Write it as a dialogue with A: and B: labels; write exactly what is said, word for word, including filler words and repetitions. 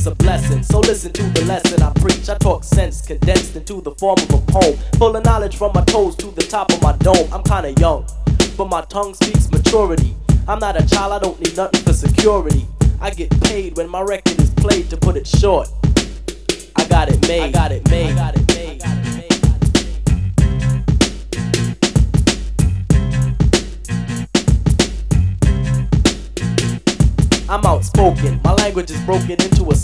A: it's a blessing. So listen to the lesson I preach. I talk sense condensed into the form of a poem, full of knowledge from my toes to the top of my dome. I'm kinda young, but my tongue speaks maturity. I'm not a child, I don't need nothing for security. I get paid when my record is played. To put it short, I got it made. I got it made. I got it made. I got it made. I'm outspoken, my language is broken into a